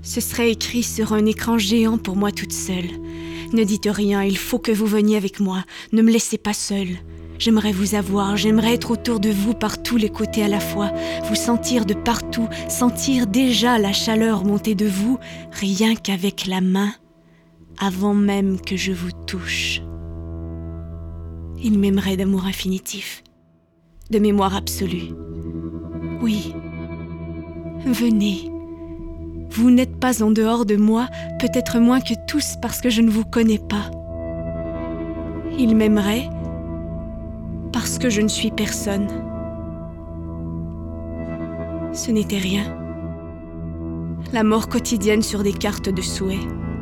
Ce serait écrit sur un écran géant pour moi toute seule. Ne dites rien, il faut que vous veniez avec moi. Ne me laissez pas seule. J'aimerais vous avoir, j'aimerais être autour de vous par tous les côtés à la fois, vous sentir de partout, sentir déjà la chaleur monter de vous, rien qu'avec la main, avant même que je vous touche. Il m'aimerait d'amour infinitif, de mémoire absolue. Oui, venez. Vous n'êtes pas en dehors de moi, peut-être moins que tous parce que je ne vous connais pas. Il m'aimerait parce que je ne suis personne. Ce n'était rien. La mort quotidienne sur des cartes de souhait.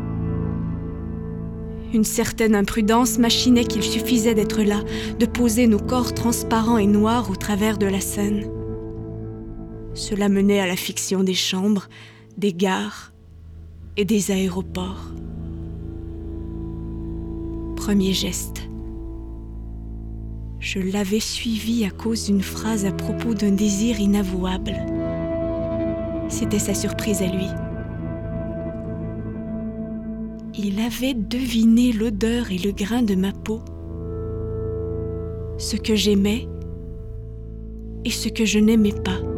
Une certaine imprudence machinait qu'il suffisait d'être là, de poser nos corps transparents et noirs au travers de la scène. Cela menait à la fiction des chambres, des gares et des aéroports. Premier geste. Je l'avais suivi à cause d'une phrase à propos d'un désir inavouable. C'était sa surprise à lui. Il avait deviné l'odeur et le grain de ma peau, ce que j'aimais et ce que je n'aimais pas.